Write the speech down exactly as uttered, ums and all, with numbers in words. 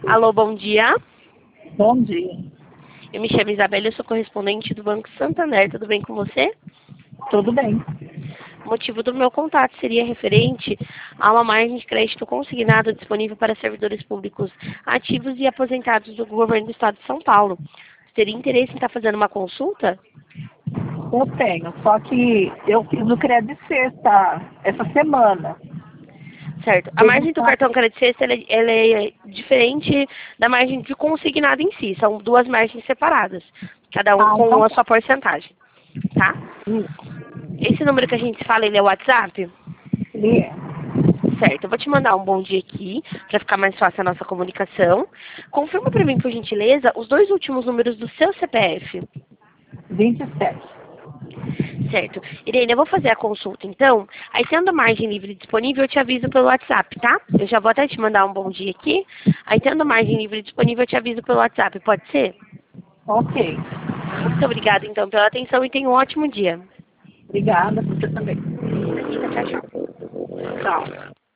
Alô, bom dia. Bom dia. Eu me chamo Isabela, eu sou correspondente do Banco Santander. Tudo bem com você? Tudo bem. O motivo do meu contato seria referente a uma margem de crédito consignada disponível para servidores públicos ativos e aposentados do governo do estado de São Paulo. Teria interesse em estar fazendo uma consulta? Eu tenho, só que eu fiz o crédito sexta essa semana. Certo. A margem do cartão crédito sexta ela, é- ela é diferente da margem de consignado em si. São duas margens separadas, cada um Ah, com então a tá. sua porcentagem. Tá? Isso. Esse número que a gente fala, ele é o WhatsApp? E é Certo, eu vou te mandar um bom dia aqui, para ficar mais fácil a nossa comunicação. Confirma para mim, por gentileza, os dois últimos números do seu C P F. vinte e sete. Certo. Irene, eu vou fazer a consulta então. Aí, tendo margem livre disponível, eu te aviso pelo WhatsApp, tá? Eu já vou até te mandar um bom dia aqui. Aí, tendo margem livre disponível, eu te aviso pelo WhatsApp. Pode ser? Ok. Muito obrigada, então, pela atenção e tenha um ótimo dia. Obrigada, você também. Imagina, tchau, tchau. Tchau.